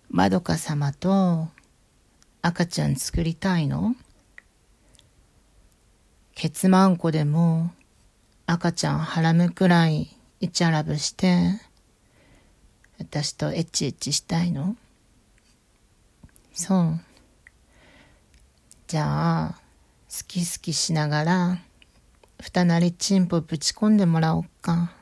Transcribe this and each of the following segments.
まどか様と赤ちゃん作りたいの？ケツマンコでも赤ちゃんはらむくらいイチャラブして私とエッチエッチしたいの？そう。じゃあ好き好きしながら二なりチンポぶち込んでもらおっか。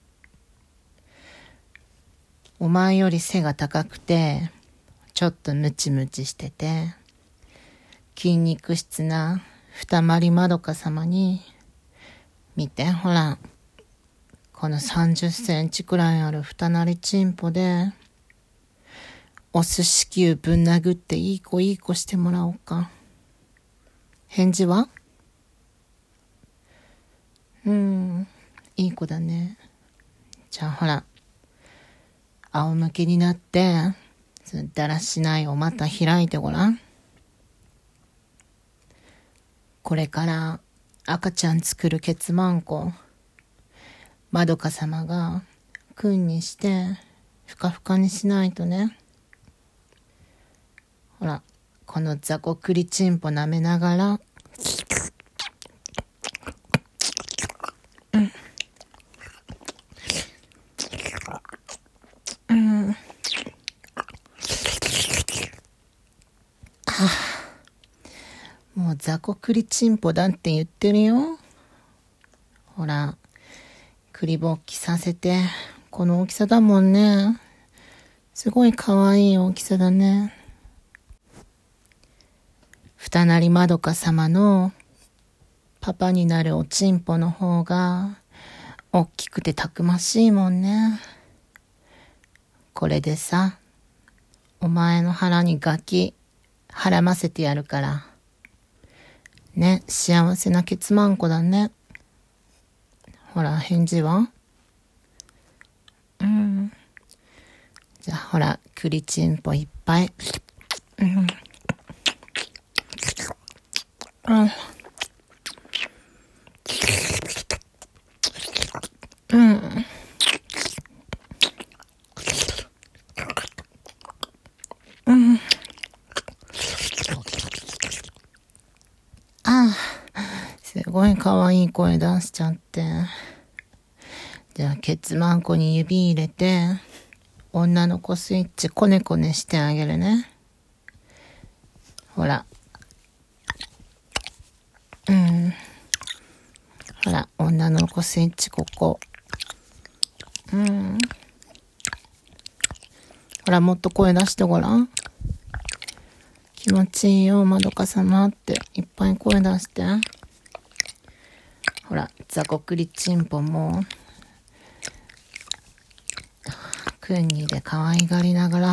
お前より背が高くてちょっとムチムチしてて筋肉質な二まりまどか様に見てほら、この30センチくらいある二なりチンポでお寿司球ぶん殴っていい子してもらおうか。返事は？いい子だね。じゃあほら、仰向けになってだらしないお股開いてごらん。これから赤ちゃん作るケツマンコまどか様がくんにしてふかふかにしないとね。ほら、この雑魚くりチンポ舐めながらもう雑魚くりチンポだって言ってるよ。ほら、くりぼっきさせてこの大きさだもんね。すごいかわいい大きさだね。二なりまどか様のパパになるおちんぽの方が大きくてたくましいもんね。これでさ、お前の腹にガキはらませてやるからね。幸せなケツマンコだね。ほら、返事は？じゃあほら、くりちんぽいっぱいすごいかわいい声出しちゃって。じゃあケツマンコに指入れて女の子スイッチコネコネしてあげるね。ほら、ほら、女の子スイッチここ。ほら、もっと声出してごらん。気持ちいいよまどか様っていっぱい声出して。ほら、雑魚くりちんぽもくんにで可愛がりながら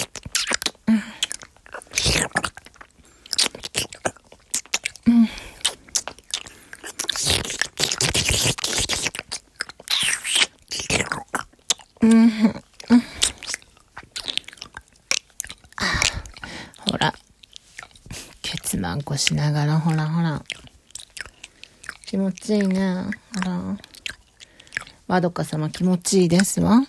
ほら、ケツマンコしながらほらほら気持ちいいね。ほら、まどか様気持ちいいですわ。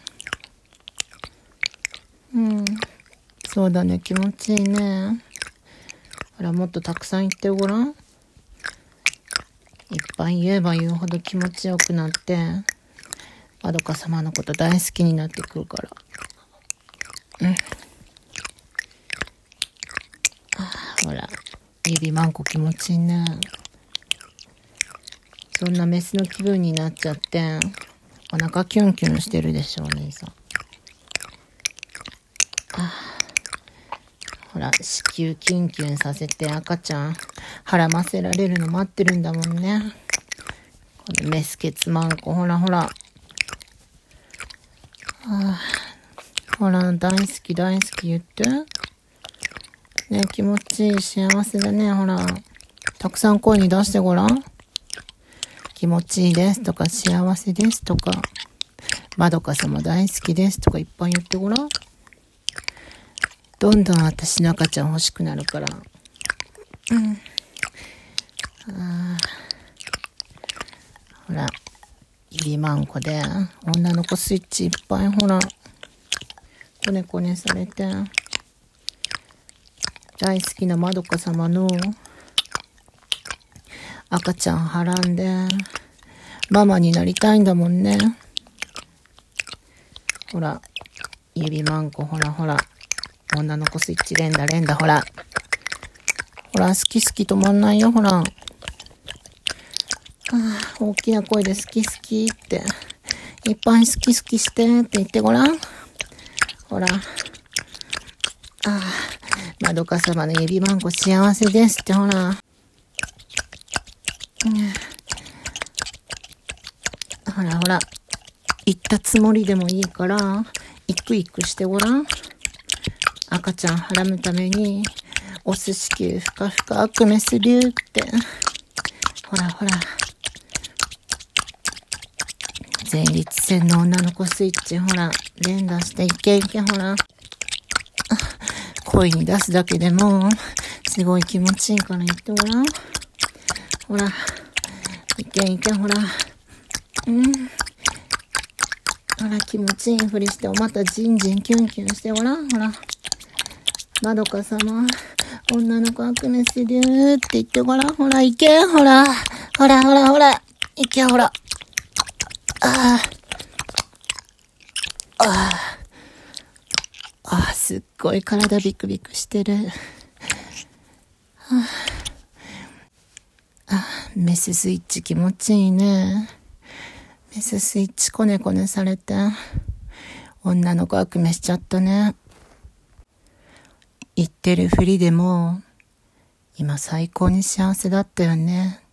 そうだね、気持ちいいね。ほら、もっとたくさん言ってごらん。いっぱい言えば言うほど気持ちよくなってまどか様のこと大好きになってくるから。ほら、指マンコ気持ちいいね。そんなメスの気分になっちゃってお腹キュンキュンしてるでしょ、お姉さん。ほら、子宮キュンキュンさせて赤ちゃんはらませられるの待ってるんだもんね。このメスケツマンコ、ほらほら、ほら、大好き大好き言ってね。気持ちいい、幸せだね。ほら、たくさん声に出してごらん。気持ちいいですとか幸せですとかまどか様大好きですとかいっぱい言ってごらん。どんどん私の赤ちゃん欲しくなるから。ほら、指マンコで女の子スイッチいっぱいほらコネコネされて大好きなまどか様の赤ちゃんはらんでママになりたいんだもんね。ほら、指まんこ、ほらほら、女の子スイッチ連打連打、ほらほら、好き好き止まんないよ、ほら。大きな声で好き好きっていっぱい好き好きしてって言ってごらん。ほら、まどか様の指まんこ幸せですって、ほら。ほらほら、言ったつもりでもいいからイクイクしてごらん。赤ちゃんはらむためにお寿司球ふかふかくめするって。ほらほら、前立腺の女の子スイッチ、ほら連打していけいけ、ほら。声に出すだけでもすごい気持ちいいから言ってごらん。ほら、いけいけ、ほら。ほら、気持ちいいふりしておまたジンジンキュンキュンしてごらん。ほら、まどか様女の子悪夢するって言ってごらん。ほら、いけ、ほらほらほらほら、いけ、ほら。すっごい体ビクビクしてる。メススイッチ気持ちいいね。メススイッチコネコネされて女の子悪夢しちゃったね。言ってるふりでも今最高に幸せだったよね。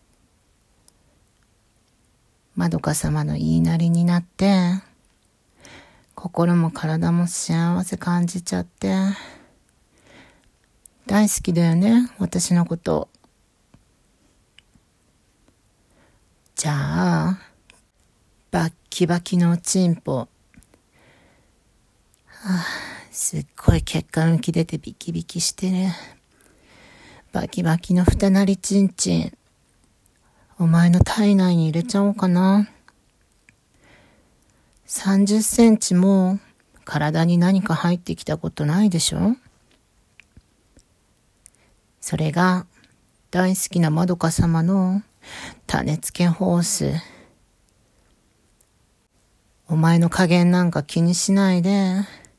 まどか様の言いなりになって心も体も幸せ感じちゃって大好きだよね、私のこと。じゃあバッキバキのチンポ、すっごい血管浮き出てビキビキしてるバキバキの二なりチンチン、お前の体内に入れちゃおうかな。30センチも体に何か入ってきたことないでしょ。それが大好きなまどか様の種付けホース。お前の加減なんか気にしないで、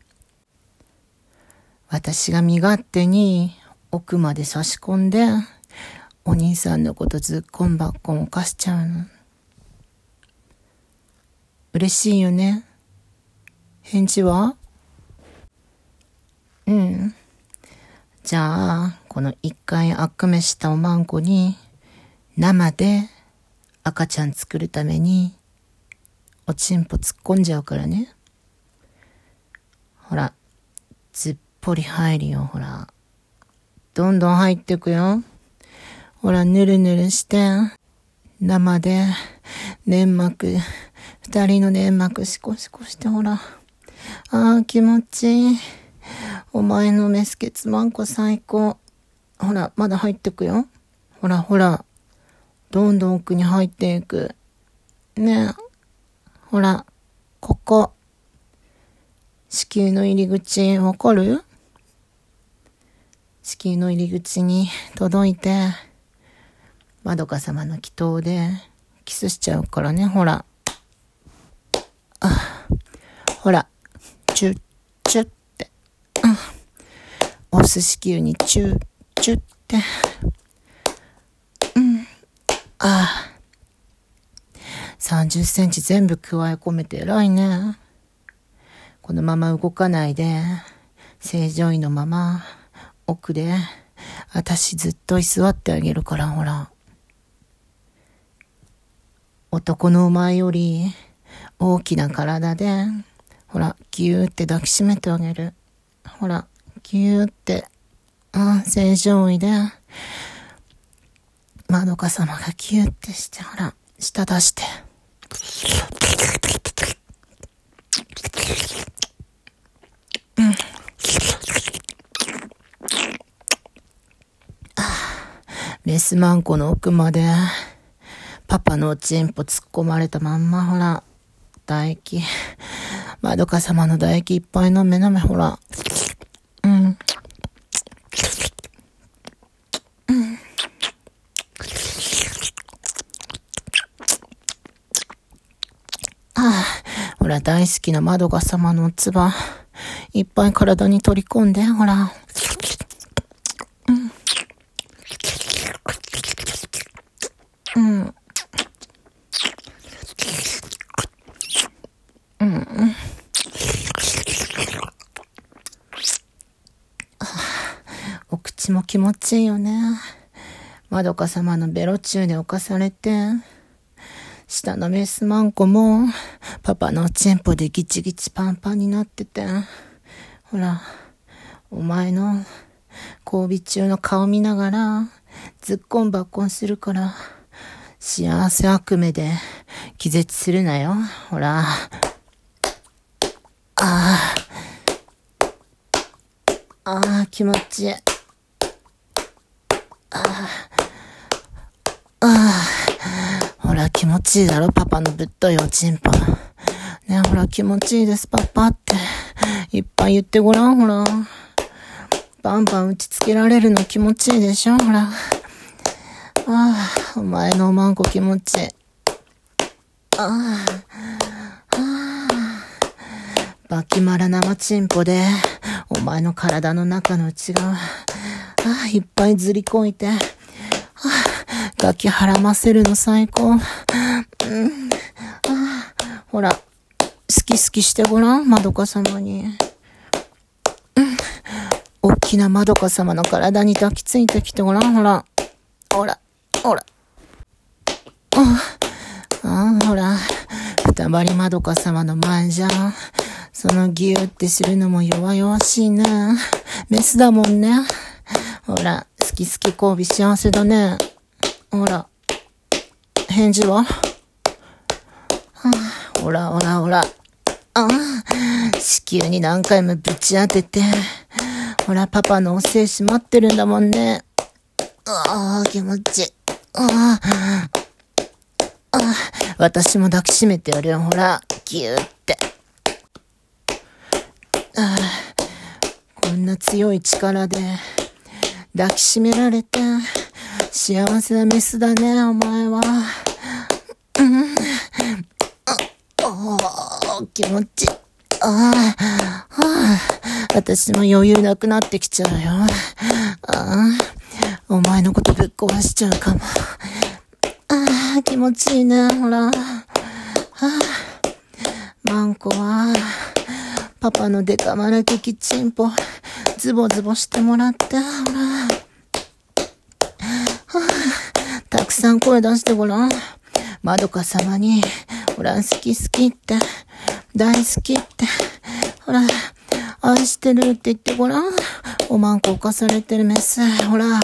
私が身勝手に奥まで差し込んでお兄さんのことずっこんばっこん犯しちゃうの。嬉しいよね。返事は？じゃあこの一回悪夢したおまんこに生で赤ちゃん作るためにおちんぽ突っ込んじゃうからね。ほら、ずっぽり入るよ、ほら。どんどん入ってくよ。ほら、ぬるぬるして生で粘膜、二人の粘膜シコシコして、ほら。気持ちいい。お前のメスケツマンコ最高。ほら、まだ入ってくよ。ほらほら、どんどん奥に入っていく。ねえ。ほら、ここ。子宮の入り口、わかる？子宮の入り口に届いて、まどか様の祈祷でキスしちゃうからね、ほら。ほら、チュッチュッって。お寿司球にチュッチュッって。30センチ全部加え込めて偉いね。このまま動かないで、正常位のまま、奥で、私ずっと居座ってあげるから、ほら。男のお前より大きな体で、ほら、ギューって抱きしめてあげる。ほら、ギューって、正常位で、まどか様がギューってして、ほら、舌出して。メスマンコの奥までパパのおちんぽ突っ込まれたまんま、ほら、唾液、まどか様の唾液いっぱい飲め飲め、ほら。 ら大好きなまどか様の唾、いっぱい体に取り込んで、ほら。お口も気持ちいいよね。まどか様のベロチューで侵されて、下のメスマンコもパパのチンポでギチギチパンパンになってて、ほら、お前の交尾中の顔見ながらずっこんばっこんするから、幸せ悪夢で気絶するなよ。ほら。気持ちいい。ほら気持ちいいだろ、パパのぶっといおちんぽ。ね、ほら気持ちいいですパパっていっぱい言ってごらん。ほらバンバン打ちつけられるの気持ちいいでしょ。ほらお前のおまんこ気持ちいい。バキマラ生チンポでお前の体の中の内側いっぱいずりこいてガキはらませるの最高。ほら好き好きしてごらん、まどか様に。おっきなまどか様の体に抱きついてきてごらん。ほらほらほらほら二張りまどか様の前じゃそのギューってするのも弱々しいね。メスだもんね。ほら好き好き交尾幸せだね。ほら返事はほらほらほら子宮に何回もぶち当てて、ほらパパのお精子待ってるんだもんね。気持ちいい。私も抱きしめてやるよ。ほらギューってこんな強い力で抱きしめられて幸せなメスだね、お前は。気持ちいい。私も余裕なくなってきちゃうよ。お前のことぶっ壊しちゃうかも。気持ちいいね。ほらマンコはパパのデカマラキキチンポズボズボしてもらって、ほらたくさん声出してごらん。まどか様にほら好き好きって大好きってほら愛してるって言ってごらん。おまんこ犯されてるメス。ほら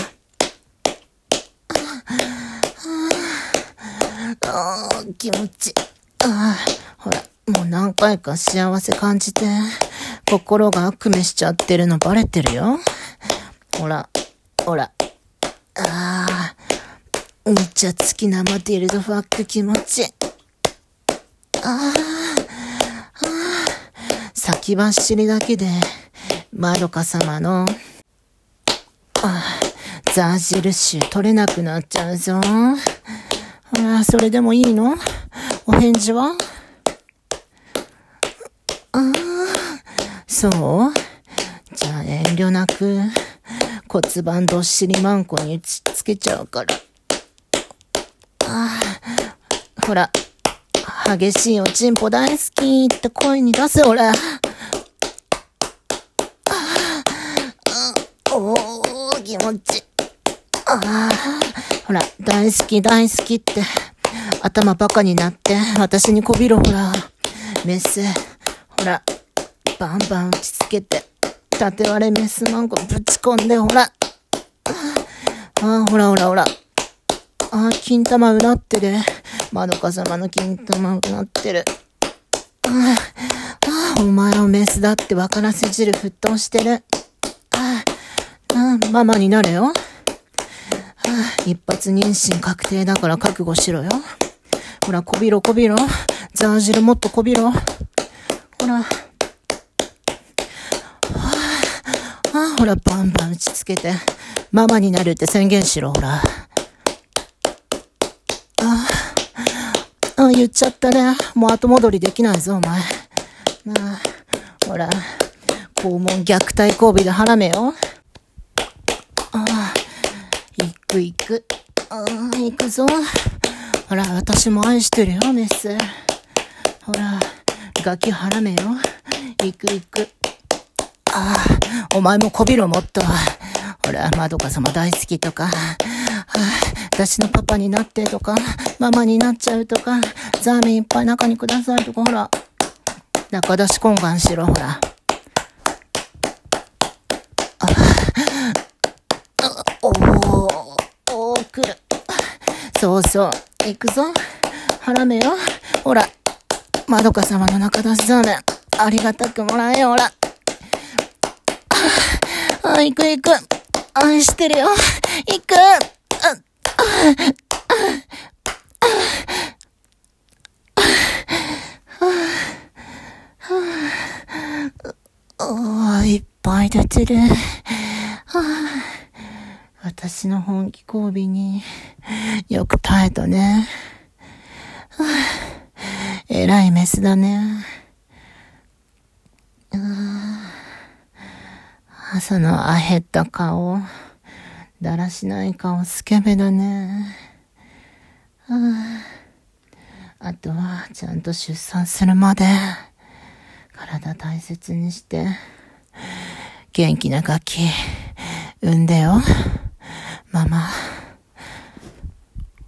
気持ちいい。ほらもう何回か幸せ感じて心が悪夢しちゃってるのバレてるよ。ほらほらめっちゃ好きなマティルドファック気持ちいい。先走りだけでまどか様のザージル臭取れなくなっちゃうぞ。ほらそれでもいいの？お返事は？そう？じゃあ遠慮なく骨盤どっしりマンコに打ちつけちゃうから。ほら激しいおちんぽ大好きって声に出せ。ほら気持ちいい。ほら大好き大好きって頭バカになって私にこびろ。ほらメスほらバンバン打ちつけて縦割れメスマンコぶち込んで。ほらほらほらほら金玉うなってる。まどか様の金玉うなってる。お前はメスだって分からせ汁沸騰してる。ママになれよ。一発妊娠確定だから覚悟しろよ。ほらこびろこびろ。ザー汁もっとこびろ。ほらほらバンバン打ちつけてママになるって宣言しろ。ほら言っちゃったね。もう後戻りできないぞお前。 ほら、肛門虐待交尾で腹めよ。行く。行くぞ。ほら、私も愛してるよ、メス。ほら、ガキ腹めよ。行く。お前もこびろもっと。ほら、まどか様大好きとか、私のパパになってとか、ママになっちゃうとか、ザーメンいっぱい中にくださいとか、ほら、中出し懇願しろ、ほら。来る。そう、行くぞ。腹めよ。ほら、まどか様の中出しザーメン、ありがたくもらえよ、ほら。行く。愛してるよ。行く。いっぱい出てる。私の本気交尾によく耐えたね。えらいメスだね。そのあへった顔、だらしない顔スケベだね。あとはちゃんと出産するまで体大切にして元気なガキ産んでよママ。